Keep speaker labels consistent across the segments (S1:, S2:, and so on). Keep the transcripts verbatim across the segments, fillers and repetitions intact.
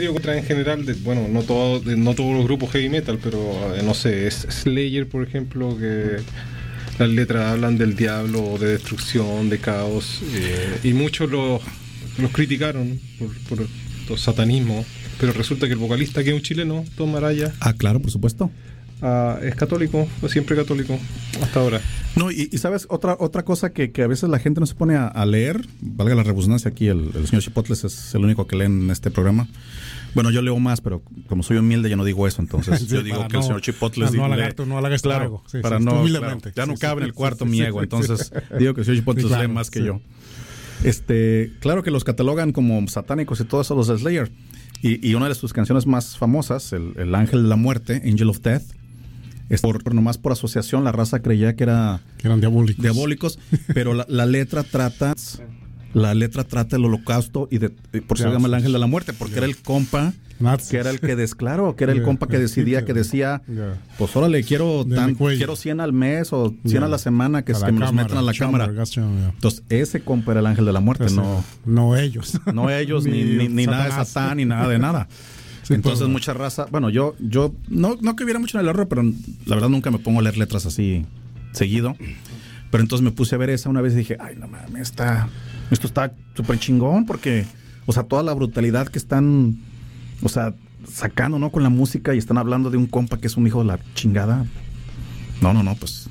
S1: En general, de, bueno, no, todo, de, no todos los grupos heavy metal, pero eh, no sé, es Slayer, por ejemplo, que las letras hablan del diablo, de destrucción, de caos, eh, y muchos los, los criticaron por, por, por satanismo, pero resulta que el vocalista, que es un chileno, Tom Araya,
S2: ah, claro, por supuesto,
S1: uh, es católico, fue siempre católico, hasta ahora.
S2: No, y, y sabes, otra otra cosa que, que a veces la gente no se pone a, a leer, valga la redundancia aquí, el, el señor Chipotles es el único que lee en este programa. Bueno, yo leo más, pero como soy humilde ya no digo eso, entonces sí, yo digo que no, el señor Chipotles...
S3: No, no lagarto, no hagas
S2: claro,
S3: sí,
S2: para
S3: sí,
S2: no, claro, ya no sí, cabe sí, en el cuarto sí, mi ego, sí, entonces sí, digo que el señor Chipotles sí, claro, lee más sí. que yo. Este, claro que los catalogan como satánicos y todo eso los de Slayer. Y, y una de sus canciones más famosas, el, el Ángel de la Muerte, Angel of Death, es por, por nomás por asociación la raza creía que era
S3: que eran diabólicos,
S2: diabólicos pero la, la letra trata la letra trata el holocausto y de, por eso se llama el Ángel de la Muerte, porque yeah. era el compa Nazis. que era el que des, claro, que era el yeah. compa que decidía, que decía, yeah. pues órale, quiero tan, quiero cien al mes o cien yeah. a la semana que, a que me los metan a la cámara. Yeah. Entonces, ese compa era el Ángel de la Muerte, Ese, no
S3: no ellos.
S2: No ellos, ni, ni, ni nada de Satán, ni nada de nada. Sí, entonces, pues, mucha raza, bueno, yo, yo no, no que hubiera mucho en el error, pero la verdad nunca me pongo a leer letras así seguido. Pero entonces me puse a ver esa una vez y dije, ay, no mames, está, esto está súper chingón, porque, o sea, toda la brutalidad que están, o sea, sacando, ¿no? Con la música y están hablando de un compa que es un hijo de la chingada. No, no, no, pues.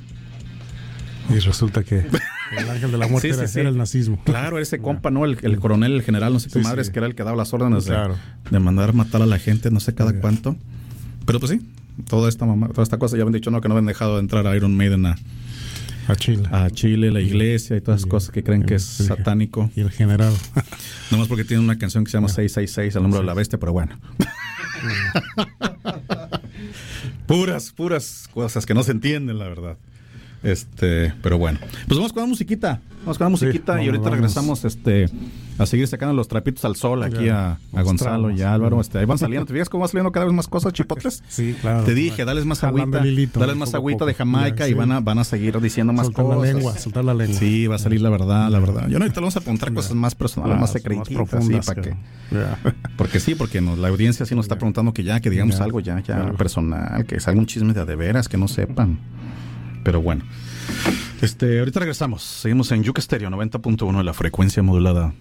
S3: Y resulta que el Ángel de la Muerte sí, era, sí, sí. era el nazismo.
S2: Claro, ese compa, ¿no? El, el coronel, el general, no sé qué sí, madres, sí. que era el que daba las órdenes
S3: claro.
S2: de, de mandar matar a la gente, no sé cada yeah. cuánto. Pero pues sí, toda esta mamá, toda esta cosa, ya habían dicho, no, que no habían dejado de entrar a Iron Maiden a,
S3: a Chile.
S2: A Chile, la iglesia y todas esas cosas que creen que es
S3: el,
S2: satánico.
S3: Y el general.
S2: Nomás porque tiene una canción que se llama seiscientos sesenta y seis, el número sí. de la bestia, pero bueno. puras, puras cosas que no se entienden, la verdad. Este, pero bueno. Pues vamos con una musiquita. Vamos con una musiquita sí, y ahorita vamos. regresamos este, a seguir sacando los trapitos al sol aquí a, a Gonzalo y a Álvaro. Este, ahí van saliendo. ¿Te fijas cómo van saliendo cada vez más cosas, Chipotles?
S3: Sí, claro.
S2: Te dije, dales más agüita. Lilito, dales más agüita poco. de Jamaica sí. y van a, van a seguir diciendo más
S3: soltar
S2: cosas.
S3: Soltar la lengua, soltar la lengua.
S2: Sí, va a salir la verdad, la verdad. Yo no, ahorita vamos a apuntar yeah. cosas más personales, yeah, más secretitas.
S3: Más profundas,
S2: sí, para
S3: que...
S2: que...
S3: Yeah.
S2: Porque sí, porque no, la audiencia sí nos está preguntando que ya, que digamos yeah. algo ya, ya yeah. personal, que salga un chisme de a de veras, que no sepan. Pero bueno. Este, ahorita regresamos. Seguimos en Yuca Stereo noventa punto uno de la frecuencia modulada.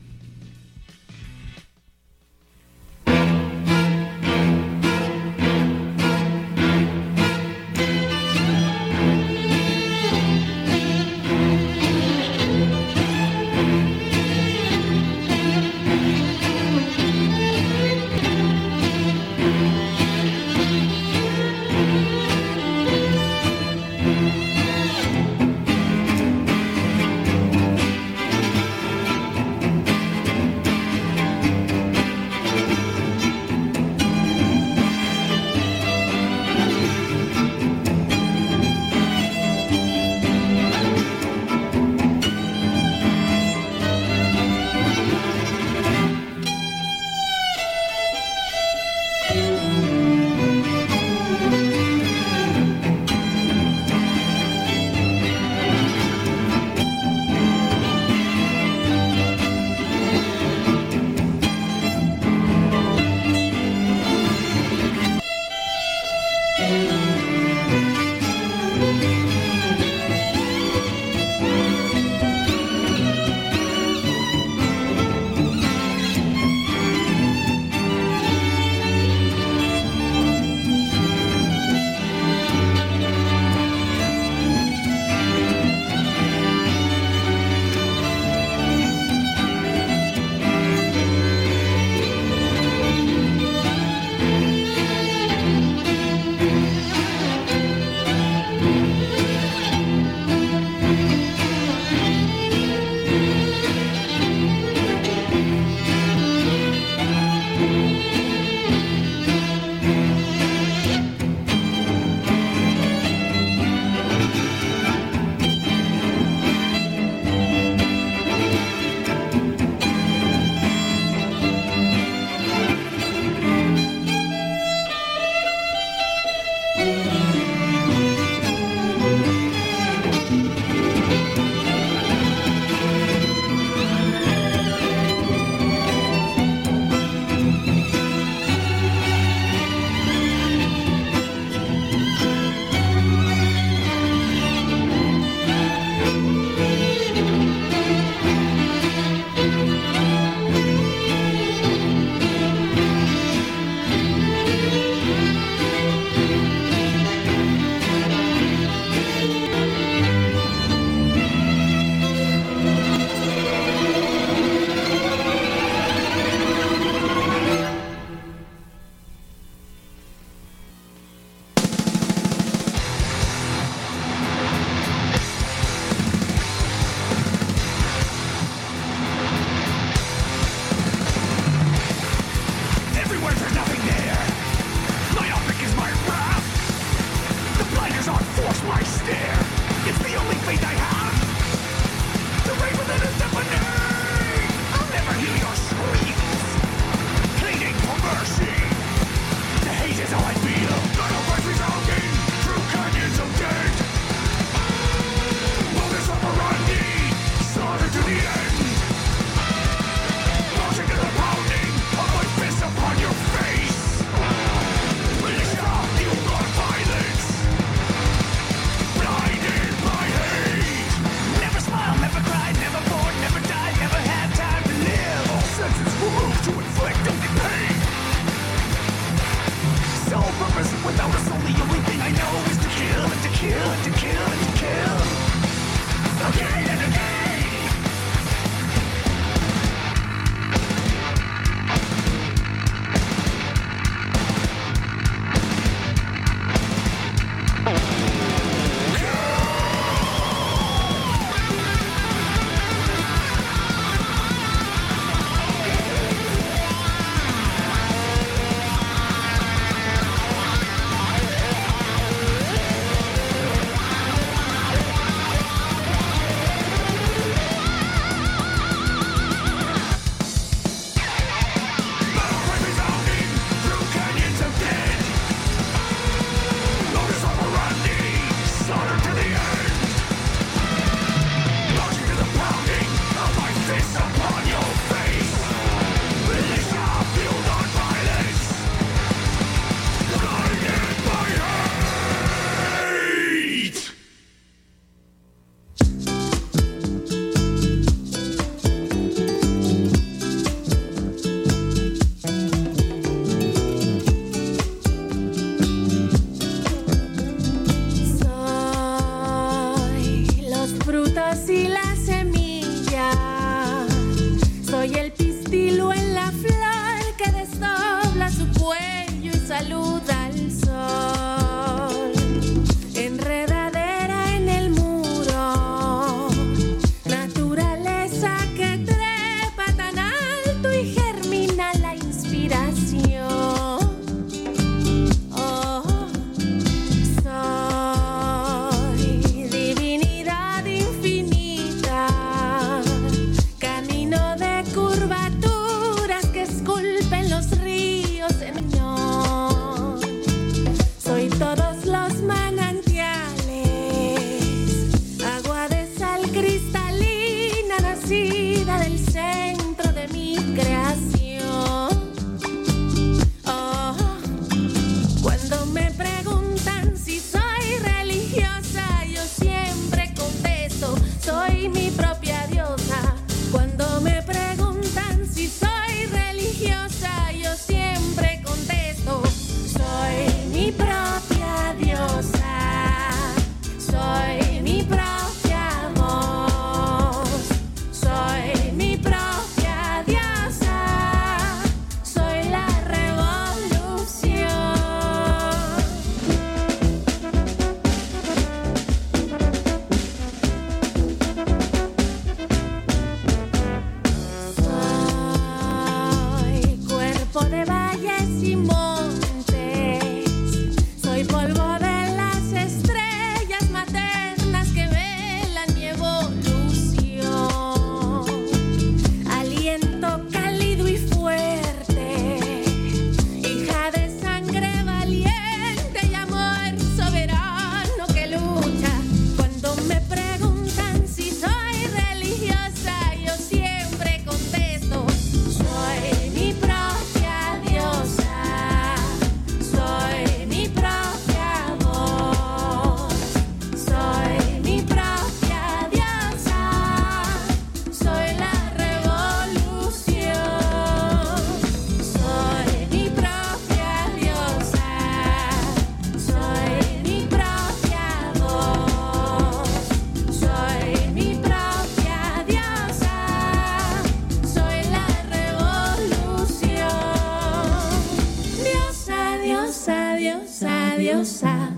S4: diosa,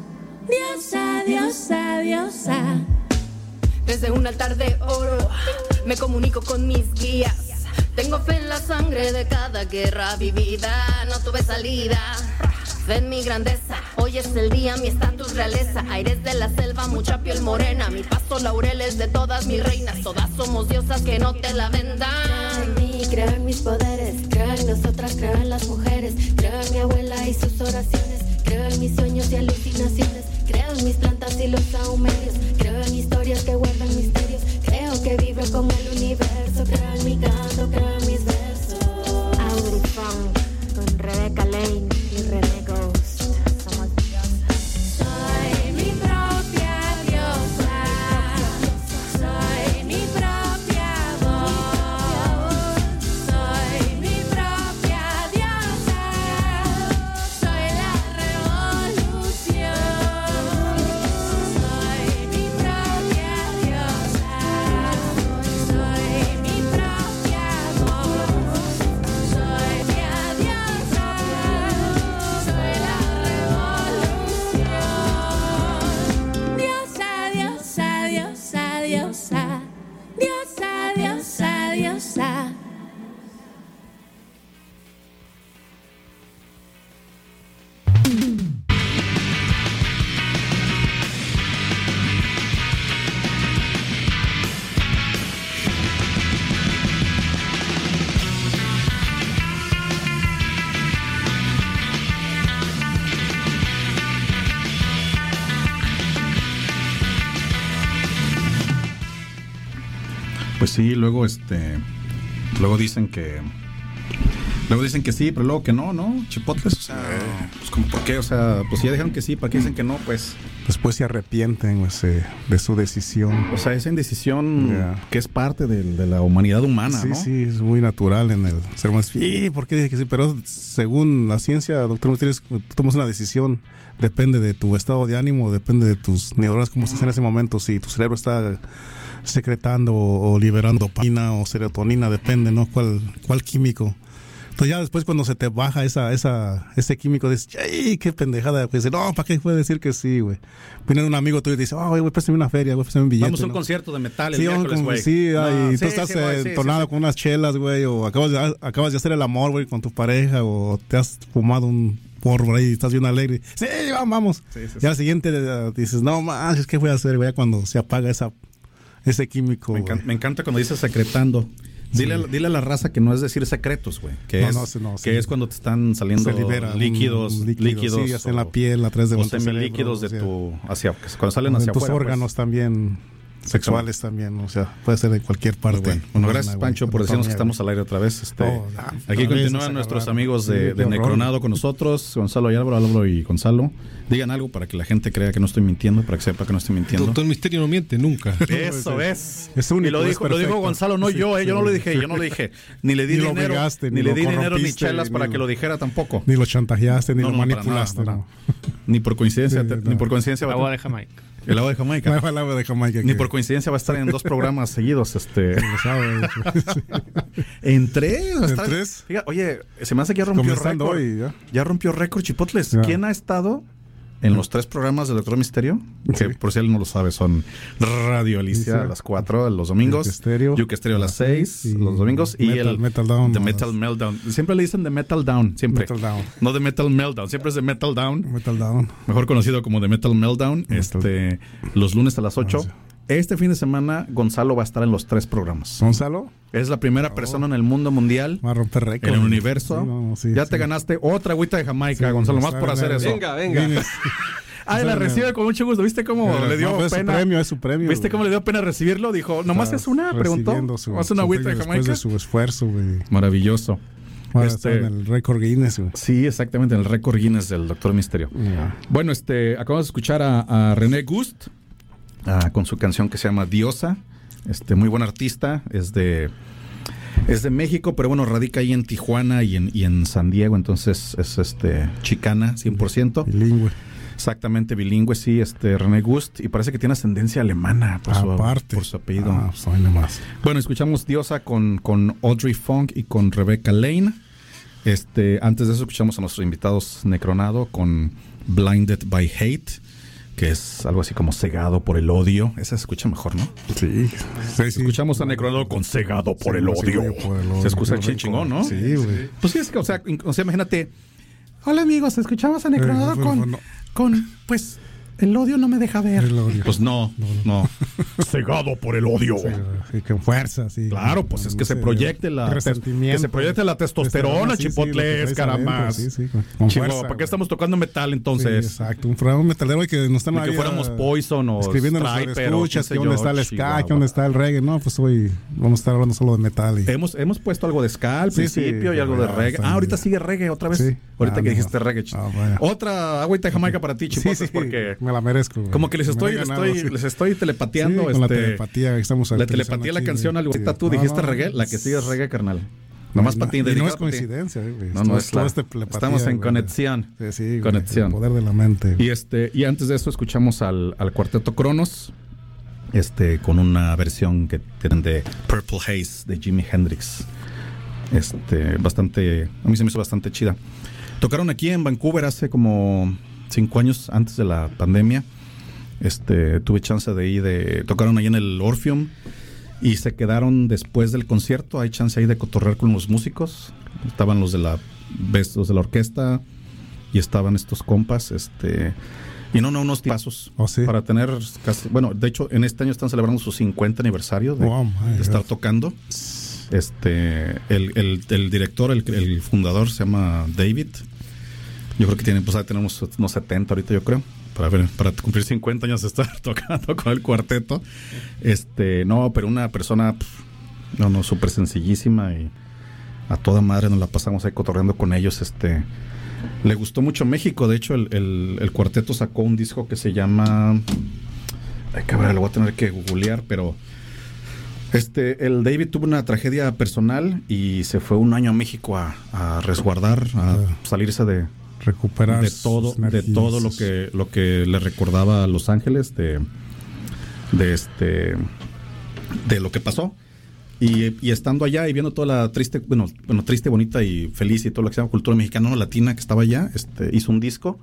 S4: diosa, diosa, diosa. Desde un altar de oro me comunico con mis guías. Tengo fe en la sangre de cada guerra vivida. No tuve salida, fe en mi grandeza. Hoy es el día, mi estatus realeza. Aires de la selva, mucha piel morena. Mi paso laureles de todas mis reinas. Todas somos diosas, que no te la vendan. Creo en mí, creo en mis poderes. Creo en nosotras, creo en las mujeres. Creo en mi abuela y sus oraciones. Creo en mis sueños y alucinaciones. Creo en mis plantas y los sahumerios. Creo en historias que guardan misterios. Creo que vibro con el universo. Creo en mi canto, creo en mis versos. Audrey Funk con Rebecca Lane y René Ghost. Somos diosas. Soy mi propia diosa. Soy mi propia voz. Soy mi propia diosa. Soy la revolución.
S2: Pues sí, luego este luego dicen que luego dicen que sí, pero luego que no, ¿no? Chipotles, o sea, pues como por qué, o sea, pues si ya dijeron que sí, ¿para qué dicen que no? Pues
S3: después se arrepienten, pues, eh, de su decisión.
S2: O sea, esa indecisión
S3: yeah.
S2: que es parte de, de la humanidad humana,
S3: sí,
S2: ¿no?
S3: Sí, es muy natural en el ser humano. Sí, ¿por qué dije que sí? Pero según la ciencia, doctor, tú tomas una decisión, depende de tu estado de ánimo, depende de tus neuronas, cómo estás en ese momento, si tu cerebro está secretando o, o liberando dopamina o serotonina, depende, ¿no? ¿Cuál, cuál químico? Entonces ya después cuando se te baja esa, esa, ese químico, dices, ¡ay, qué pendejada! Pues dice, no, ¿para qué puede decir que sí, güey? Viene un amigo tuyo y dice, oh, güey, préstame una feria, güey, préstame un billete.
S2: Vamos a un
S3: ¿no?
S2: concierto de metal el
S3: sí,
S2: miércoles, güey.
S3: Sí, no, y
S2: sí,
S3: tú estás
S2: sí, güey, sí,
S3: entonado
S2: sí, sí.
S3: con unas chelas, güey, o acabas de, acabas de hacer el amor, güey, con tu pareja, o te has fumado un porro por ahí y estás bien alegre. Sí, vamos. Sí, sí, y al siguiente uh, dices, no manches, ¿qué voy a hacer, güey? Cuando se apaga esa, ese químico.
S2: Me encanta, me encanta cuando dices secretando. Dile, sí. dile a la raza que no es decir secretos, güey. Que, no, es, no, no, que sí. es cuando te están saliendo libera líquidos, un, líquido, líquidos.
S3: Sí, hasta en la piel, a través de
S2: o semilíquidos de o sea, tu. Hacia, cuando salen hacia
S3: tus
S2: afuera.
S3: Tus órganos pues. también. Sexuales también, o sea, puede ser de cualquier parte.
S2: Bueno, bueno gracias, Pancho, por decirnos que estamos al aire otra vez. Este, oh, aquí continúan nuestros amigos de, de Necronado con nosotros, Gonzalo y Álvaro, Álvaro y Gonzalo. Digan algo para que la gente crea que no estoy mintiendo, para que sepa que no estoy mintiendo.
S1: Doctor Misterio no miente nunca.
S2: Eso es.
S3: Es único,
S2: y lo dijo, lo dijo Gonzalo, no sí, yo, eh, yo no lo dije, yo no lo dije. Ni le di ni dinero, ni, ni le di dinero ni chelas para que lo dijera tampoco.
S3: Ni lo chantajeaste, ni lo manipulaste.
S2: Ni por coincidencia, ni por coincidencia.
S5: Agua de Jamaica.
S2: El agua de Jamaica.
S3: El agua de Jamaica.
S2: Ni por coincidencia va a estar en dos programas seguidos. Este. ¿En tres?
S3: ¿En tres?
S2: Fíjate, oye, se me hace que ya rompió récord. Hoy, ¿ya? ya rompió récord, Chipotles. Ya. ¿Quién ha estado en los tres programas de Doctor Misterio? Que sí. Por si él no lo sabe, son Radio Alicia sí, sí. a las cuatro los domingos, Yuke Stereo a las seis los domingos y
S3: Metal,
S2: el
S3: Metal Down.
S2: The Metal Meltdown. Siempre le dicen The Metal Down, siempre.
S3: Metal Down.
S2: No The Metal Meltdown, siempre es The Metal Down.
S3: Metal Down.
S2: Mejor conocido como The Metal Meltdown. Metal. Este, los lunes a las ocho. Oh, sí. Este fin de semana Gonzalo va a estar en los tres programas.
S3: ¿Gonzalo?
S2: Es la primera oh. persona en el mundo mundial.
S3: Va a romper récord.
S2: En el universo. Sí, no, sí, ya sí. te ganaste otra agüita de Jamaica, sí, Gonzalo, más por hacer eso.
S1: Venga, venga.
S2: Ah, la recibe con mucho gusto. ¿Viste cómo
S3: Pero,
S2: le dio
S3: no,
S2: pena?
S3: Es su premio, es su premio.
S2: ¿Viste cómo le dio pena recibirlo? Dijo, nomás es una, preguntó.
S3: Su,
S2: ¿Más una agüita de Jamaica?
S3: Después de su esfuerzo, güey.
S2: Maravilloso.
S3: Va este, a estar en el récord Guinness, güey.
S2: Sí, exactamente, en el récord Guinness del Doctor Misterio. Yeah. Bueno, este, acabamos de escuchar a, a René Gust ah, con su canción que se llama Diosa. Este, muy buen artista, es de... Es de México, pero bueno, radica ahí en Tijuana y en, y en San Diego, entonces es este chicana, cien por ciento.
S3: Bilingüe.
S2: Exactamente, bilingüe, sí, este René Gust, y parece que tiene ascendencia alemana por,
S3: Aparte.
S2: Su, por su apellido.
S3: Ah, pues más.
S2: Bueno, escuchamos Diosa con, con Audrey Funk y con Rebecca Lane. Este, antes de eso escuchamos a nuestros invitados Necronado con Blinded by Hate, que es algo así como cegado por el odio. Esa se escucha mejor, ¿no?
S3: Sí. sí, sí.
S2: Escuchamos a Necronado con cegado por, sí, el, odio. por el odio. Se escucha el chingón, ¿no?
S3: Sí, güey.
S2: Pues sí, es que, o sea, o sea, imagínate. Hola amigos, escuchamos a Necronado eh, con, no. con, pues, el odio no me deja ver. Pues no, no, no. Cegado por el odio. Sí,
S3: sí, con fuerza, sí.
S2: Claro, pues es que se proyecte la que se proyecte la testosterona, sí, Chipotles, sí, caramba.
S3: Sí, sí, con, con
S2: Chivo, ¿para qué estamos tocando metal entonces?
S3: Sí, exacto, un programa metalero que no están
S2: ahí. Que fuéramos Poison o
S3: escribiendo
S2: Striper,
S3: en escuchas, que dónde está el ska, que dónde está el reggae. No, pues hoy vamos a estar hablando solo de metal. Y...
S2: Hemos, hemos puesto algo de ska al
S3: sí,
S2: principio
S3: sí,
S2: y algo de reggae. Ah, ahorita sigue reggae otra vez.
S3: Sí.
S2: Ahorita
S3: ah,
S2: que
S3: no.
S2: dijiste reggae.
S3: Ah, bueno.
S2: Otra agüita de Jamaica para ti, Chipotles,
S3: sí, sí,
S2: porque
S3: me la merezco. Güey.
S2: Como que les estoy, les estoy, sí. les estoy telepateando.
S3: Sí, con
S2: este,
S3: la telepatía que estamos
S2: La telepatía, la canción, algo. Ahorita tú dijiste no, no, reggae, la que sigue es reggae, carnal. Nomás para ti.
S3: No es coincidencia, güey.
S2: No, no es la, estamos en conexión.
S3: Sí, sí,
S2: conexión.
S3: El poder de la mente.
S2: Y este, y antes de eso escuchamos al, al cuarteto Cronos, este, con una versión que tienen de Purple Haze de Jimi Hendrix. Este, bastante, a mí se me hizo bastante chida. Tocaron aquí en Vancouver hace como cinco años antes de la pandemia. Este, tuve chance de ir de, tocaron ahí en el Orpheum. Y se quedaron después del concierto. Hay chance ahí de cotorrear con los músicos. Estaban los de la los de la orquesta y estaban estos compas. Este y no, no, unos pasos
S3: oh, ¿sí?
S2: para tener casi. Bueno, de hecho, en este año están celebrando su cincuenta aniversario de,
S3: oh,
S2: de estar tocando. Este, el, el, el director, el, el fundador se llama David. Yo creo que tiene, pues, tenemos unos setenta ahorita, yo creo. Para ver, para cumplir cincuenta años de estar tocando con el cuarteto. Este, no, pero una persona pff, No, no, súper sencillísima y a toda madre nos la pasamos ahí cotorreando con ellos. Este, le gustó mucho México. De hecho, el, el, el cuarteto sacó un disco que se llama... Ay, cabrón, lo voy a tener que googlear, pero... Este, el David tuvo una tragedia personal y se fue un año a México a, a resguardar, a salirse de
S3: recuperar
S2: de todo, de todo lo que lo que le recordaba a Los Ángeles de de este de lo que pasó. Y, y estando allá y viendo toda la triste, bueno, bueno, triste, bonita y feliz y todo lo que se llama cultura mexicana, ¿no? Latina que estaba allá, este, hizo un disco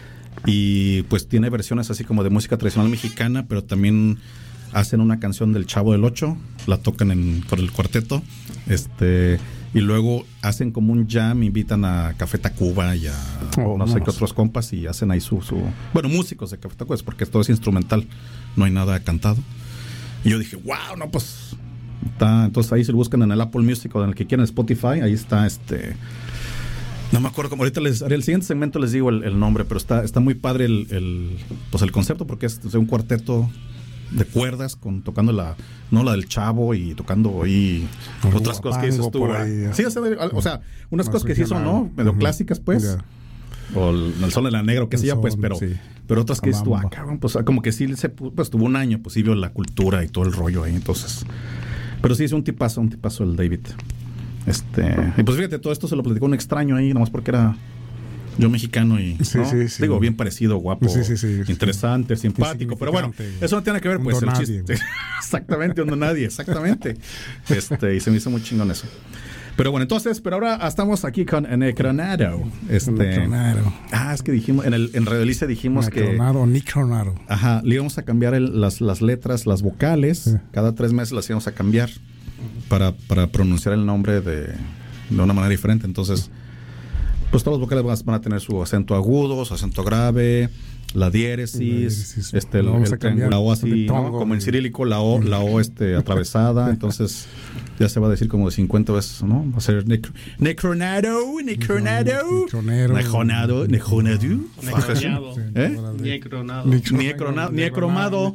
S2: y pues tiene versiones así como de música tradicional mexicana, pero también hacen una canción del Chavo del Ocho, la tocan en, con el cuarteto, este, y luego hacen como un jam, invitan a Café Tacuba y a oh, no sé qué otros compas y hacen ahí su, su bueno, músicos de Café Tacuba, porque todo es instrumental, no hay nada cantado. Y yo dije, wow, no, pues está, entonces ahí se lo buscan en el Apple Music o en el que quieran, Spotify, ahí está este. No me acuerdo, como ahorita les haré el siguiente segmento, les digo el, el nombre, pero está, está muy padre el, el, pues el concepto, porque es, es un cuarteto de cuerdas con tocando la no la del Chavo y tocando ahí
S3: Por
S2: otras cosas que dices tú.
S3: Ahí,
S2: sí, o sea, o sea unas cosas que sí son, ¿no? Medio uh-huh. clásicas, pues. Yeah. O el, el Sol de la Negra, que sea, pues, pero, sí. pero otras que dices tú, ah, cabrón, pues como que sí se pues tuvo un año, pues sí vio la cultura y todo el rollo ahí, entonces. Pero sí es un tipazo, un tipazo el David. Este, y pues fíjate, todo esto se lo platicó un extraño ahí, nomás porque era yo mexicano y
S3: sí,
S2: ¿no?
S3: sí, sí.
S2: digo, bien parecido, guapo,
S3: sí, sí, sí,
S2: interesante, simpático, pero bueno, eso no tiene que ver, pues, el nadie, chiste. Exactamente, donde nadie, exactamente. Este, y se me hizo muy chingón eso. Pero bueno, entonces, pero ahora estamos aquí con Necronado. Este,
S3: Necronado.
S2: Ah, es que dijimos, en el en Radio Lice dijimos
S3: Necronado,
S2: que
S3: Necronado.
S2: Ajá, le íbamos a cambiar el, las, las letras, las vocales, sí. Cada tres meses las íbamos a cambiar para, para pronunciar el nombre de, de una manera diferente. Entonces, pues todos los vocales van a tener su acento agudo, su acento grave, la diéresis, la diéresis este, el, el, la O así, ¿no? Como en cirílico, la O, la O este, atravesada. Entonces, ya se va a decir como de cincuenta veces, ¿no? Va a ser necro, Necronado, Necronado, Necronado, Necronado,
S5: Necronado,
S2: ¿eh?
S5: Necronado,
S2: Necronado, Necromado,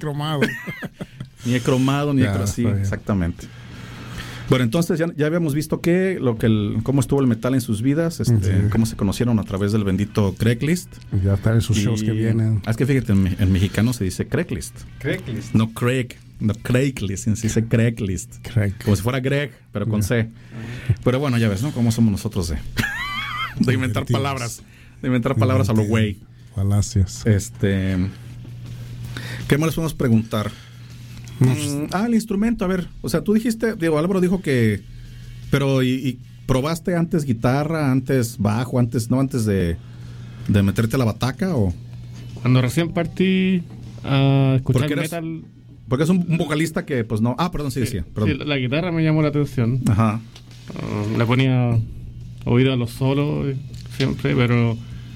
S2: Necromado, Necro, sí, exactamente. Bueno, entonces ya, ya habíamos visto que lo que el, cómo estuvo el metal en sus vidas, este, sí. Cómo se conocieron a través del bendito Craigslist.
S3: Ya están en sus y, shows que vienen.
S2: Es que fíjate, en, en mexicano se dice Craigslist.
S5: Craigslist.
S2: No Craig, no Craigslist, se dice Craigslist.
S3: Craig.
S2: Como si fuera Greg, pero con C. Uh-huh. Pero bueno, ya ves, ¿no? Cómo somos nosotros de, de inventar palabras. De inventar palabras a lo güey.
S3: Falacias.
S2: Este. ¿Qué más les podemos preguntar? Mm, ah, el instrumento, a ver, o sea, tú dijiste, Diego Álvaro dijo que, pero y, y probaste antes guitarra, antes bajo, antes, no, antes de, de meterte a la bataca o.
S5: Cuando recién partí a escuchar
S2: porque eres,
S5: metal.
S2: Porque es un, un vocalista que, pues no, ah, perdón, sí, decía. Sí,
S5: sí, la guitarra me llamó la atención.
S2: Ajá.
S5: Uh, le ponía oído a los solos siempre, pero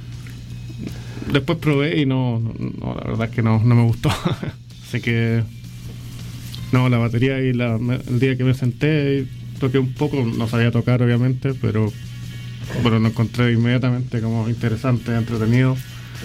S5: después probé y no, no, no la verdad es que no, no me gustó. Así que no, la batería y la, el día que me senté y toqué un poco, no sabía tocar obviamente, pero bueno, lo encontré inmediatamente como interesante, entretenido.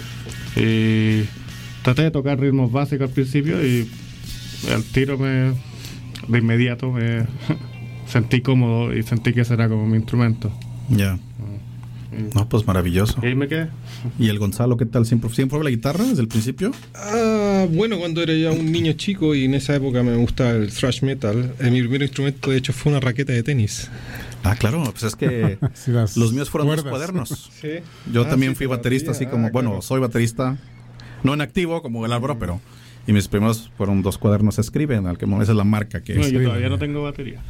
S5: Y traté de tocar ritmos básicos al principio y al tiro me, de inmediato me sentí cómodo y sentí que ese era como mi instrumento.
S2: Ya. Yeah. No, pues maravilloso.
S5: ¿Y ahí me quedé?
S2: ¿Y el Gonzalo qué tal? ¿Siempre, siempre fue la guitarra desde el principio?
S1: Ah, bueno, cuando era ya un niño chico y en esa época me gustaba el thrash metal, eh, mi primer instrumento de hecho fue una raqueta de tenis.
S2: Ah, claro, pues es que sí, los míos fueron los cuadernos. ¿Sí? Yo ah, también sí, fui baterista, así como, ah, bueno, claro. Soy baterista, no en activo como el Álvaro, pero... Y mis primeros fueron dos cuadernos Escriben, al que esa es la marca que...
S5: No,
S2: escribe.
S5: yo todavía no tengo batería.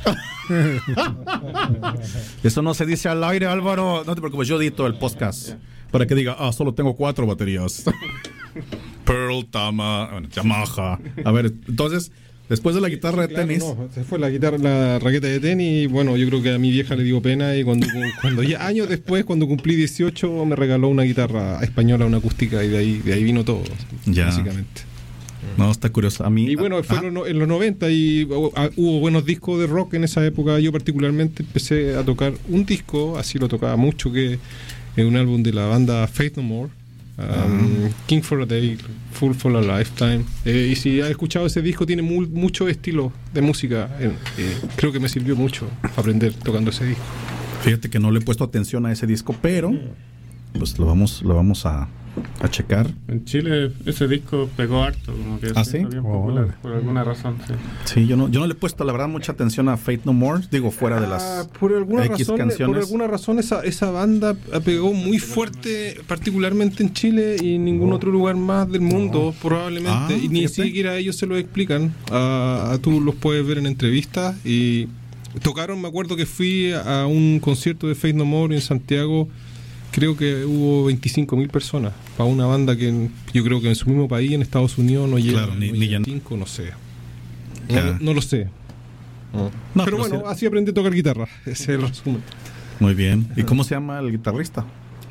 S2: Eso no se dice al aire, Álvaro. No te preocupes, yo edito el podcast para que diga, ah, solo tengo cuatro baterías. Pearl, Tama, bueno, Yamaha. A ver, entonces, después de la guitarra de claro, tenis...
S1: No, se fue la guitarra, la raqueta de tenis y bueno, yo creo que a mi vieja le dio pena y cuando, cuando ya años después, cuando cumplí dieciocho, me regaló una guitarra española, una acústica y de ahí, de ahí vino todo,
S2: ya.
S1: Básicamente.
S2: No, está curioso. A mí,
S1: y bueno, fue ah, en, los, en los noventa y uh, hubo buenos discos de rock en esa época. Yo particularmente empecé a tocar un disco, así lo tocaba mucho, que es un álbum de la banda Faith No More, Um, uh-huh. King for a Day, Fool for a Lifetime. Eh, y si has escuchado ese disco, tiene muy, mucho estilo de música. Eh, eh, creo que me sirvió mucho aprender tocando ese disco.
S2: Fíjate que no le he puesto atención a ese disco, pero pues lo vamos, lo vamos a, a checar.
S5: En Chile ese disco pegó harto, como que
S2: ¿Ah,
S5: sí?
S2: sí?
S5: Bien
S2: Oh,
S5: popular,
S2: vale.
S5: por alguna razón. Sí,
S2: sí yo, no, yo no le he puesto, la verdad, mucha atención a Faith No More, digo, fuera de las
S1: ah, por alguna
S2: X
S1: razón,
S2: canciones.
S1: por alguna razón esa, esa banda pegó muy fuerte, particularmente en Chile y en ningún oh. otro lugar más del mundo, oh. probablemente.
S2: Ah,
S1: y ni
S2: fíjate.
S1: siquiera ellos se lo explican. Uh, tú los puedes ver en entrevistas y tocaron, me acuerdo que fui a un concierto de Faith No More en Santiago. Creo que hubo veinticinco mil personas para una banda que en, yo creo que en su mismo país, en Estados Unidos, no llega
S2: claro, ni,
S1: no
S2: ni
S1: llega
S2: ya...
S1: cinco, no sé. No, no lo sé. No.
S2: No,
S1: pero,
S2: pero
S1: bueno,
S2: sí.
S1: así aprendí a tocar guitarra. Ese es el resumen.
S2: Muy bien. ¿Y cómo se llama el guitarrista?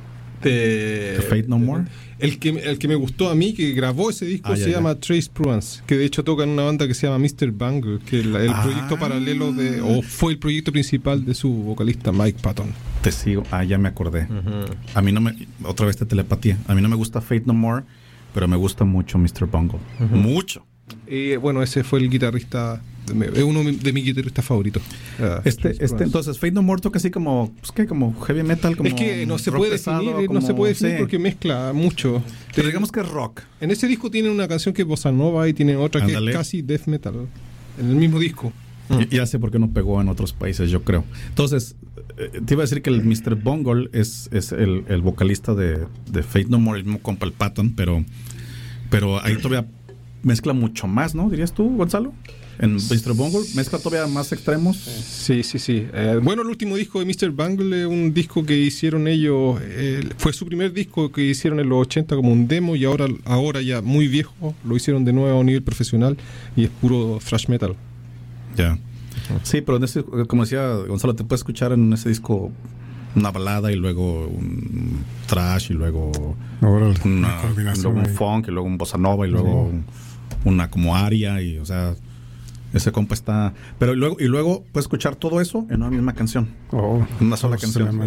S1: De,
S2: ¿De Faith No More?
S1: El que, el que me gustó a mí, que grabó ese disco,
S2: ah,
S1: se
S2: ya,
S1: llama
S2: ya.
S1: Trace Pruance, que de hecho toca en una banda que se llama mister Bungle, que es el, el ah. proyecto paralelo de, o fue el proyecto principal de su vocalista Mike Patton.
S2: Te sigo, ah, ya me acordé. Uh-huh. A mí no me, otra vez de telepatía, a mí no me gusta Faith No More, pero me gusta mucho mister Bungle. Uh-huh. Mucho.
S1: Y bueno, ese fue el guitarrista, es uno de mis guitarristas favoritos. Uh,
S2: este, este entonces, Faith No More toca así como, pues qué, como heavy metal, como
S1: es que no se puede
S2: pesado,
S1: definir,
S2: como,
S1: no se puede definir
S2: sí.
S1: porque mezcla mucho.
S2: Pero digamos que es rock.
S1: En ese disco tiene una canción que es bossa nova y tiene otra Andale. que es casi death metal. En el mismo disco.
S2: Mm. Ya sé por qué no pegó en otros países, yo creo. Entonces, eh, te iba a decir que el mister Bungle es, es el, el vocalista de, de Faith No More, el mismo compa el Patton, pero, pero ahí todavía mezcla mucho más, ¿no? ¿Dirías tú, Gonzalo? En mister Bungle mezcla todavía más extremos.
S1: Sí, sí, sí. Eh, bueno, el último disco de mister Bungle es un disco que hicieron ellos, eh, fue su primer disco que hicieron en los ochenta como un demo y ahora, ahora ya muy viejo, lo hicieron de nuevo a nivel profesional y es puro thrash metal.
S2: Ya. Uh-huh. Sí, pero en ese, como decía Gonzalo, te puedes escuchar en ese disco una balada y luego un thrash y luego,
S3: Ahora,
S2: una, luego un funk y luego un bossa nova y luego uh-huh. un, una como aria y o sea ese compa está pero y luego y luego puedes escuchar todo eso en una misma canción
S3: oh,
S2: en una sola canción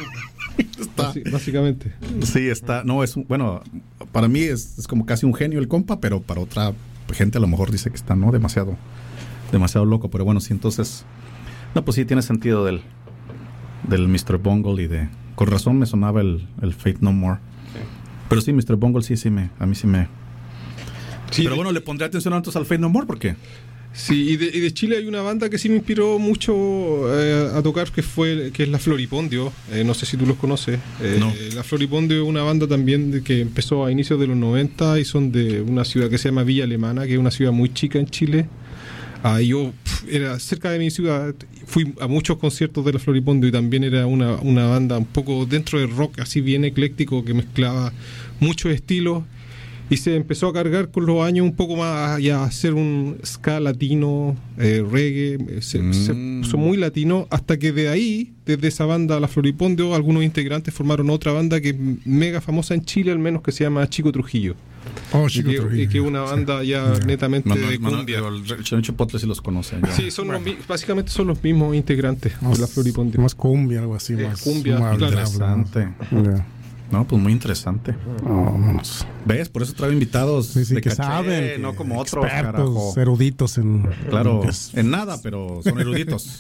S1: está, Básicamente. básicamente
S2: sí está no es un, bueno para mí es, es como casi un genio el compa pero para otra gente a lo mejor dice que está no demasiado demasiado loco pero bueno sí entonces no pues sí tiene sentido del del mister Bungle y de con razón me sonaba el, el Faith No More sí. Pero sí mister Bungle sí sí me a mí sí me sí, pero de, bueno le pondré atención entonces al Faith No More porque
S1: sí, y de, y de Chile hay una banda que sí me inspiró mucho eh, a tocar, que fue que es la Floripondio. Eh, no sé si tú los conoces. Eh,
S2: no.
S1: La Floripondio es una banda también de, que empezó a inicios de los noventa y son de una ciudad que se llama Villa Alemana, que es una ciudad muy chica en Chile. Ah, yo pff, era cerca de mi ciudad, fui a muchos conciertos de la Floripondio y también era una, una banda un poco dentro del rock, así bien ecléctico, que mezclaba muchos estilos. Y se empezó a cargar con los años un poco más ya a hacer un ska latino, eh, reggae, se, mm. se puso muy latino, hasta que de ahí, desde esa banda La Floripondio, algunos integrantes formaron otra banda que es mega famosa en Chile, al menos, que se llama Chico Trujillo.
S3: Oh, Chico
S1: y que,
S3: Trujillo.
S1: Y que es una banda sí. ya yeah. netamente Manuel, de cumbia.
S2: El Chipotle sí los conoce. Ya.
S1: Sí, son bueno. los, básicamente son los mismos integrantes
S3: más,
S1: de La Floripondio.
S3: Más cumbia, algo así.
S1: Eh,
S3: más
S1: cumbia,
S3: más
S1: claro.
S2: Interesante. Yeah. No, pues muy interesante.
S3: Oh,
S2: ¿Ves? Por eso traigo invitados
S3: sí, sí,
S2: de
S3: que
S2: caché,
S3: saben,
S2: no como otros,
S3: expertos,
S2: carajo.
S3: eruditos en...
S2: Claro, en nada, pero son eruditos.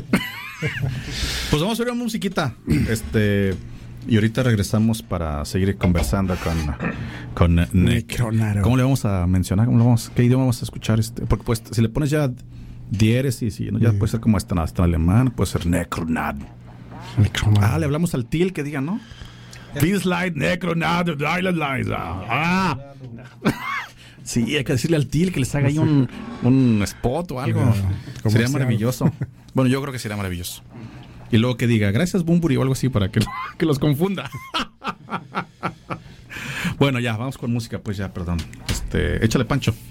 S2: Pues vamos a ver una musiquita. Este... Y ahorita regresamos para seguir conversando con, con
S3: Necronaro.
S2: ¿Cómo le vamos a mencionar? ¿Cómo le vamos, ¿Qué idioma vamos a escuchar? Este? Porque pues si le pones ya diéresis, y, ¿no? ya sí. puede ser como hasta, hasta alemán, puede ser Necronaro. Ah, le hablamos al Til que diga, ¿no? Please light Necronaro, Island Lights. Ah. Sí, hay que decirle al Til que les haga ahí un, un spot o algo. Yeah, sería maravilloso. Bueno, yo creo que sería maravilloso. Y luego que diga, gracias Bumburi o algo así para que, que los confunda. Bueno, ya, vamos con música, pues ya, perdón. Este, échale Pancho.